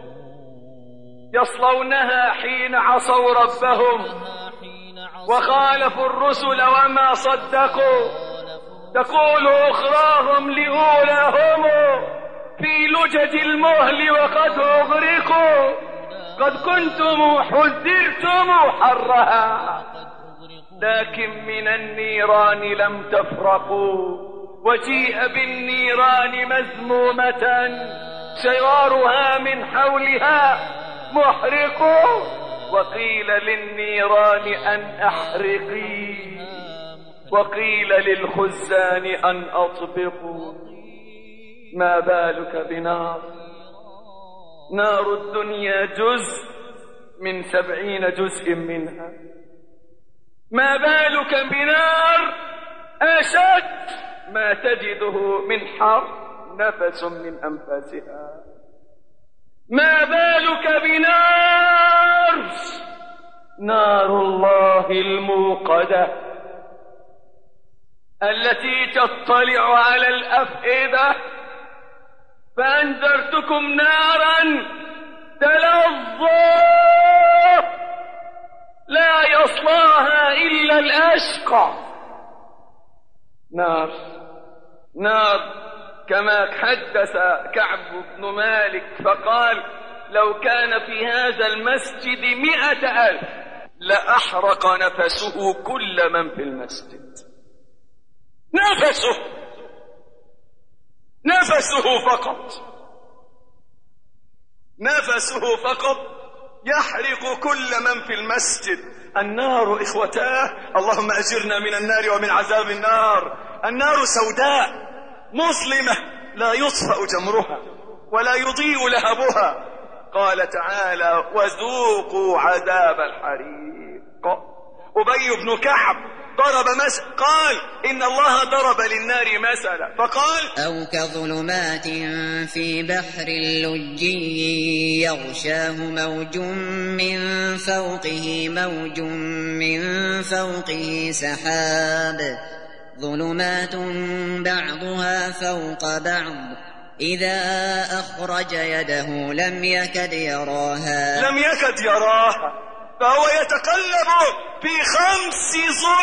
يصلونها حين عصوا ربهم وخالفوا الرسل وما صدقوا، تقول أخراهم لأولاهم في لجج المهل وقد أغرقوا، قد كنتم حذرتم حرها، لكن من النيران لم تفرقوا، وجيء بالنيران مذمومة شرارها من حولها محرق، وقيل للنيران أن أحرقي، وقيل للخزان أن أطبقوا. ما بالك بنار؟ نار الدنيا جزء من 70 جزء منها، ما بالك بنار أشد ما تجده من حر نفس من أنفاسها؟ ما بالك بنار نار الله الموقدة التي تطلع على الأفئدة؟ فأنذرتكم نارا تلظى لا يصلاها إلا الأشقى. نار كما حدث كعب بن مالك فقال: لو كان في هذا المسجد 100,000 لأحرق نفسه كل من في المسجد. نفسه فقط يحرق كل من في المسجد. النار إخوتاه، اللهم أجرنا من النار ومن عذاب النار. النار سوداء مظلمة لا يطفأ جمرها ولا يضيء لهبها. قال تعالى: وذوقوا عذاب الحريق. أبي بن كعب ضرب قال: إن الله ضرب للنار مثلا فقال: أو كظلمات في بحر لجي يغشاه موج من فوقه سحاب ظلمات بعضها فوق بعض إذا أخرج يده لم يكد يراها فهو يتقلب في 5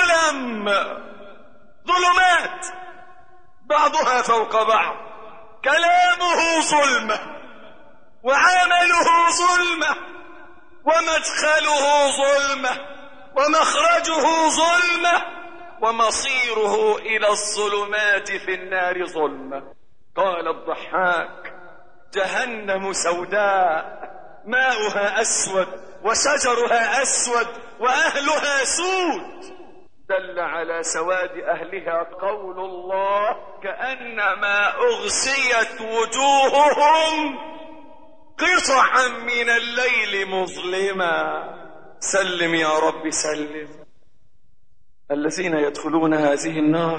ظلمات بعضها فوق بعض. كلامه ظلمة، وعمله ظلمة، ومدخله ظلمة، ومخرجه ظلمة، ومصيره إلى الظلمات في النار ظلمة. قال الضحاك: جهنم سوداء ماؤها أسود وشجرها أسود وأهلها سود. دل على سواد أهلها قول الله: كأنما أغشيت وجوههم قطعا من الليل مظلما. سلم يا رب سلم. الذين يدخلون هذه النار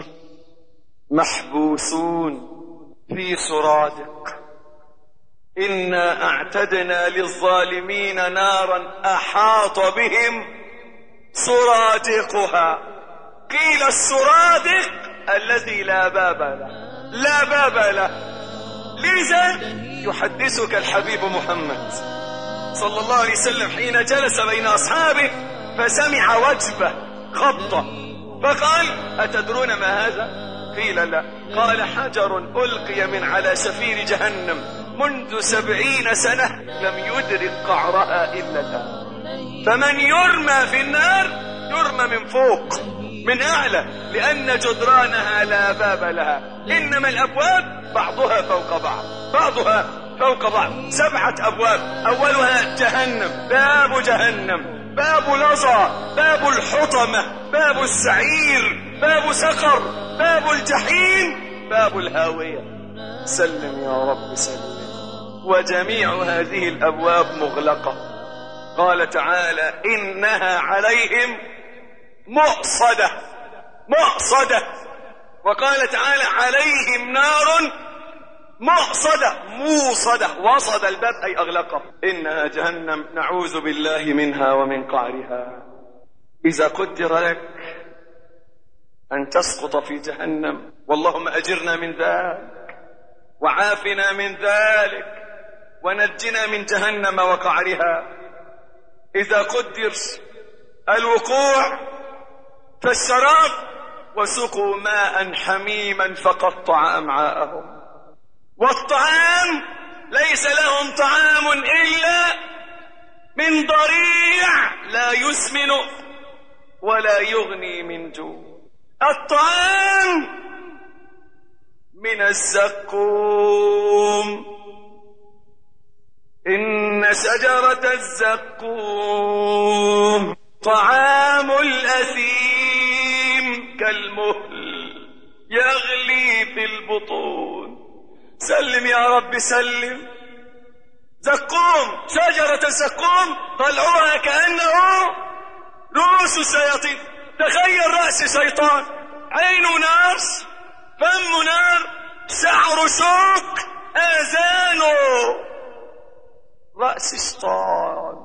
محبوسون في سرادق. إنا أعتدنا للظالمين نارا أحاط بهم سرادقها. قيل السرادق الذي لا باب له. لذا يحدثك الحبيب محمد صلى الله عليه وسلم حين جلس بين أصحابه فسمع وجبة خبطة فقال: أتدرون ما هذا؟ قيل: لا. قال: حجر ألقي من على شفير جهنم منذ 70 سنة لم يدرك قعرها إلا الآن. فمن يرمى في النار يرمى من فوق من أعلى، لأن جدرانها لا باب لها، إنما الأبواب بعضها فوق بعض 7 أبواب. أولها جهنم، باب جهنم، باب لظى، باب الحطمة، باب السعير، باب سقر، باب الجحيم، باب الهاوية. سلم يا رب سلم. وجميع هذه الأبواب مغلقة. قال تعالى: إنها عليهم مؤصدة. وقال تعالى: عليهم نار موصدة. وصد الباب أي أغلقه. إنها جهنم نعوذ بالله منها ومن قعرها. إذا قدر لك أن تسقط في جهنم، واللهم أجرنا من ذلك وعافنا من ذلك ونجنا من جهنم وقعرها. إذا قدر الوقوع فالشراب وسقوا ماء حميما فقطع أمعاءهم. والطعام ليس لهم طعام إلا من ضريع لا يسمن ولا يغني من جوع. الطعام من الزقوم، إن شجرة الزقوم طعام الأثيم كالمهل يغلي في البطون. سلم يا رب سلم. زقوم، شجرة الزقوم طلعوها كأنه رؤوس الشياطين. تخيل رأس شيطان، عينه نار، فمه نار، شعره شوك، آذانه رأس شيطان.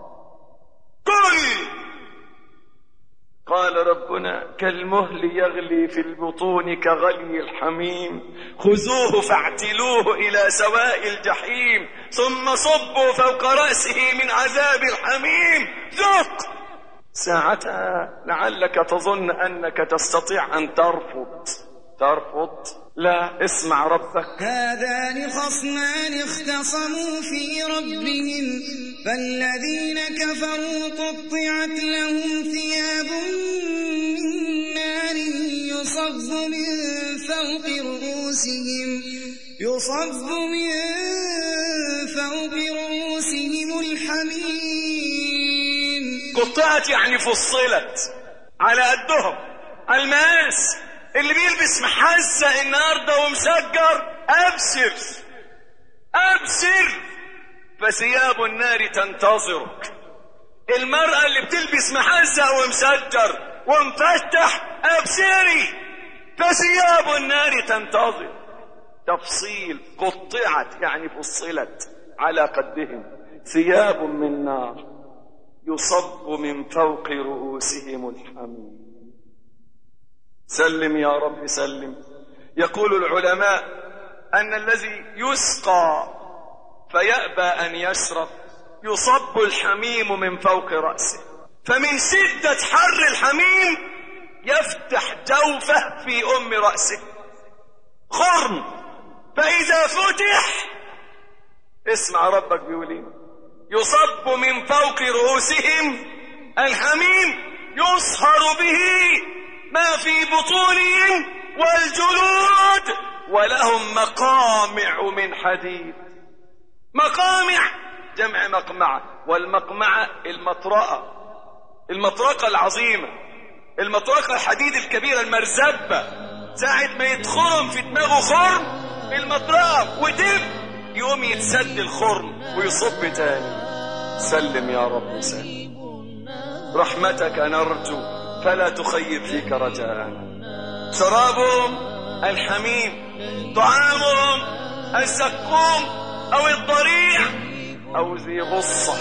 قال ربنا كالمهل يغلي في البطون كغلي الحميم، خذوه فاعتلوه إلى سواء الجحيم ثم صبوا فوق رأسه من عذاب الحميم ذق. ساعتها لعلك تظن أنك تستطيع أن ترفض. لا، اسمع ربك. هذان خصمان اختصموا في ربهم فالذين كفروا قطعت لهم ثياب من نار يصب من فوق رؤوسهم الحميم. قطعت يعني فصلت على قدهم. الماس اللي بيلبس محزة النهارده ومسجر، أبشر فثياب النار تنتظرك. المرأة اللي بتلبس محزة ومسجر ومفتح، أبشري فثياب النار تنتظر. تفصيل، قطعت يعني فصلت على قدهم، ثياب من نار يصب من فوق رؤوسهم الحميم. سلم يا رب سلم. يقول العلماء أن الذي يسقى فيأبى أن يشرب يصب الحميم من فوق رأسه، فمن شدة حر الحميم يفتح جوفه في رأسه خرم، فإذا فتح اسمع ربك بيقول يصب من فوق رؤوسهم الحميم يصهر به ما في بطونهم والجلود ولهم مقامع من حديد. مقامع جمع مقمعة، والمقمعة المطرقة العظيمة، المطرقة الحديد الكبيرة المرزبة، ساعة ما يتخرم في دماغه خرم المطرقة ودب يقوم يتسد الخرم ويصب تاني. سلم يا رب سلم. رحمتك نرجو فلا تخيب فيك رجاءنا. شرابهم الحميم، طعامهم الزقوم أو الضريع أو ذي غصة.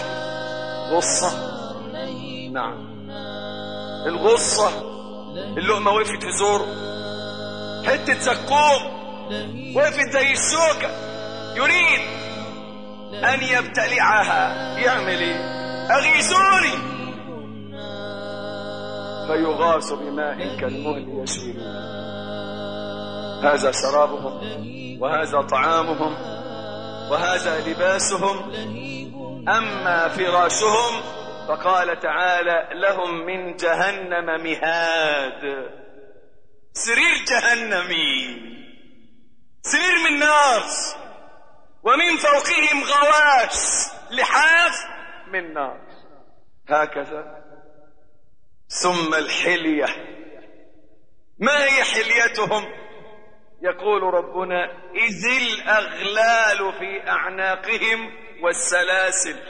نعم، الغصة اللقمة وقفت في زوره، حتة زقوم وقفت زي الشوكة، يريد أن يبتلعها. يعمل ايه؟ أغيثوني فيغاث بماء كالمهل يشوي. هذا شرابهم وهذا طعامهم وهذا لباسهم. أما فراشهم فقال تعالى لهم من جهنم مهاد. سرير جهنمي، سرير من نار، ومن فوقهم غواش لحاف من نار. هكذا. ثم الحلية، ما هي حليتهم؟ يقول ربنا إذ الأغلال في أعناقهم والسلاسل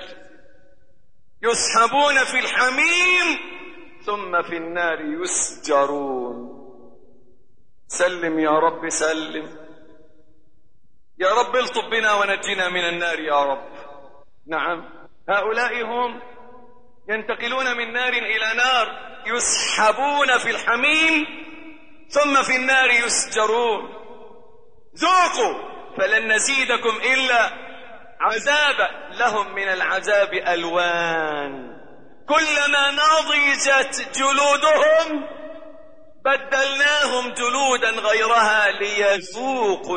يسحبون في الحميم ثم في النار يسجرون. سلم يا رب سلم. يا رب الطف بنا ونجنا من النار يا رب. نعم، هؤلاء هم ينتقلون من نار إلى نار، يسحبون في الحميم ثم في النار يسجرون. ذوقوا فلن نزيدكم إلا عذابا. لهم من العذاب ألوان، كلما نضجت جلودهم بدلناهم جلودا غيرها ليذوقوا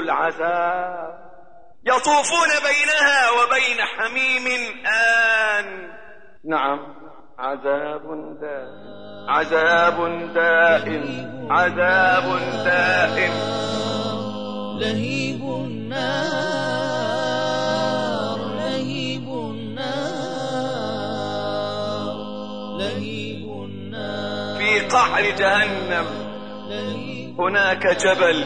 العذاب. يطوفون بينها وبين حميم آن نعم، عذاب دائم، عذاب دائم، عذاب دائم. لهيب النار، لهيب النار، لهيب النار. في قعر جهنم هناك جبل،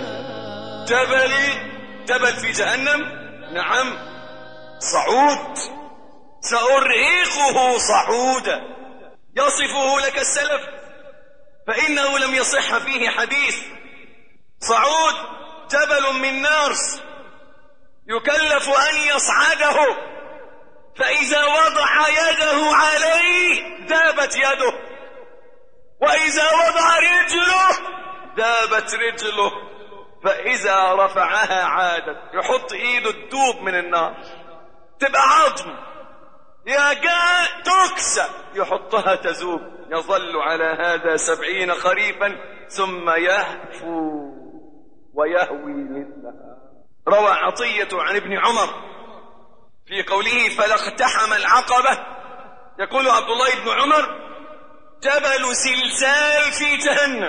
جبل في جهنم. نعم، صعود، سأرهقه صعودا. يصفه لك السلف فإنه لم يصح فيه حديث. صعود جبل من نار يكلف أن يصعده، فإذا وضع يده عليه ذابت يده، وإذا وضع رجله ذابت رجله، فإذا رفعها عادت. يحط إيده الدوب من النار تبقى عظم، يا جاء تكسى يحطها تذوب. يظل على هذا 70 خريفا ثم يهفو ويهوي مثلها. روى عطية عن ابن عمر في قوله فلاقتحم العقبة، يقول عبد الله بن عمر جبل زلزال في جهنم،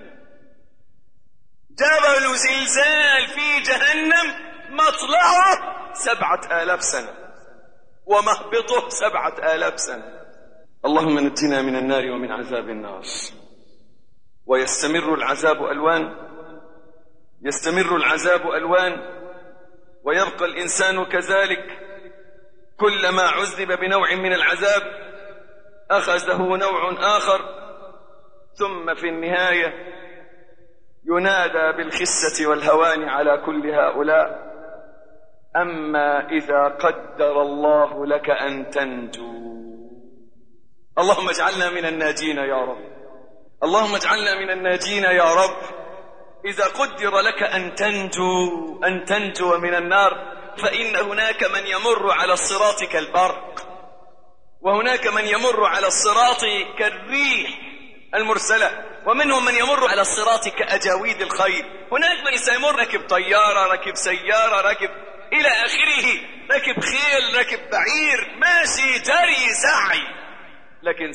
جبل زلزال في جهنم مطلعه 7000 سنة ومهبطه 7000 سنة. اللهم نجنا من النار ومن عذاب النار. ويستمر العذاب ألوان، يستمر العذاب ألوان، ويبقى الإنسان كذلك. كلما عذب بنوع من العذاب أخذه نوع آخر، ثم في النهاية ينادى بالخسة والهوان على كل هؤلاء. أما إذا قدر الله لك أن تنجو، اللهم اجعلنا من الناجين يا رب، اللهم اجعلنا من الناجين يا رب. إذا قدر لك أن تنجو من النار، فإن هناك من يمر على الصراط كالبرق، وهناك من يمر على الصراط كالريح المرسلة، ومنهم من يمر على الصراط كأجاويد الخيل. هناك من سيمر ركب طيارة، ركب سيارة، ركب إلى آخره، ركب خيل، ركب بعير، ماشي، جري، سعي، لكن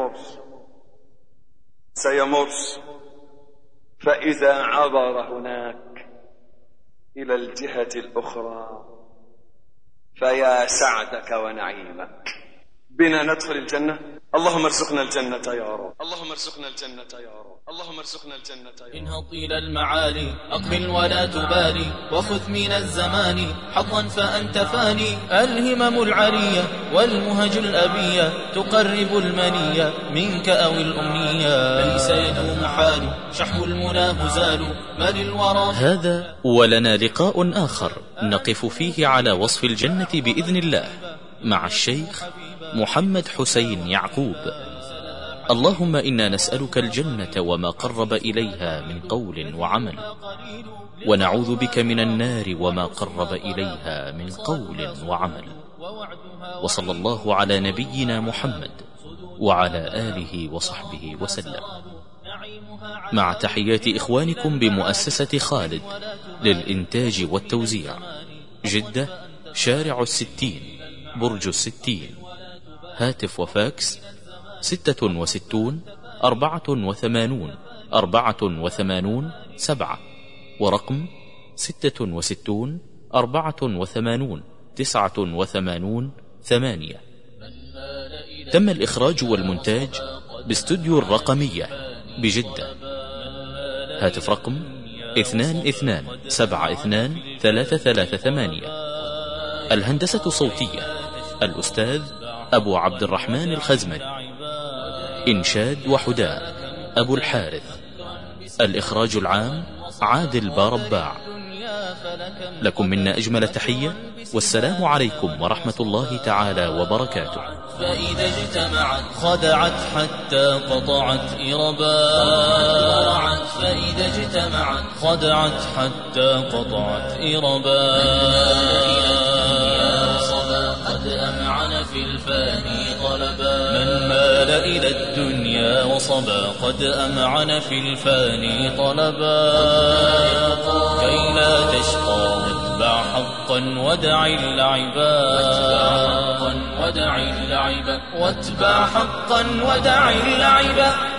سيمر. فإذا عبر هناك إلى الجهة الأخرى فيا سعدك ونعيمك. بنا ندخل الجنة. اللهم ارزقنا الجنة يا رب، اللهم ارزقنا الجنة يا رب، اللهم ارزقنا الجنة يا رب. انهض إلى المعالي، أقبل ولا تبالي، وخذ من الزمان حظا فأنت فاني. الهمم العرية والمهج الأبية تقرب المنية منك أو الأمنية. ليس يدوم حال شحم المنى مزال مل الورى. هذا ولنا لقاء آخر نقف فيه على وصف الجنة بإذن الله مع الشيخ محمد حسين يعقوب. اللهم إنا نسألك الجنة وما قرب إليها من قول وعمل، ونعوذ بك من النار وما قرب إليها من قول وعمل. وصلى الله على نبينا محمد وعلى آله وصحبه وسلم، مع تحيات إخوانكم بمؤسسة خالد للإنتاج والتوزيع، جدة، شارع 60، برج 60، هاتف وفاكس 66 84 84 7، ورقم 66 84 89 8. تم الإخراج والمونتاج باستوديو الرقمية بجدة. هاتف رقم 22 72 338. الهندسة الصوتية الأستاذ أبو عبد الرحمن الخزمري. إنشاد وحداء أبو الحارث. الإخراج العام عادل بارباع. لكم منا أجمل تحية، والسلام عليكم ورحمة الله تعالى وبركاته. فإذا اجتمعت خدعت حتى قطعت إربا. فإذا اجتمعت خدعت حتى قطعت إربا. قد أمعن في الفاني طلبا. من مال إلى الدنيا وصبا قد أمعن في الفاني طلبا. كي لا تشقى واتبع حقا ودع اللعبا واتبع حقا ودع اللعبا